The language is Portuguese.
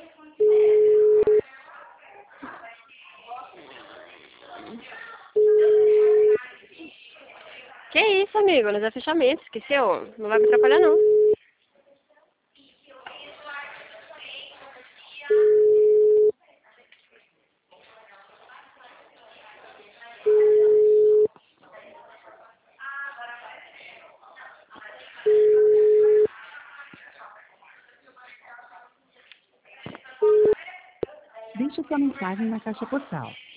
Que isso, amigo? Nós é fechamento, esqueceu? Não vai me atrapalhar, não. Deixe sua mensagem na caixa postal.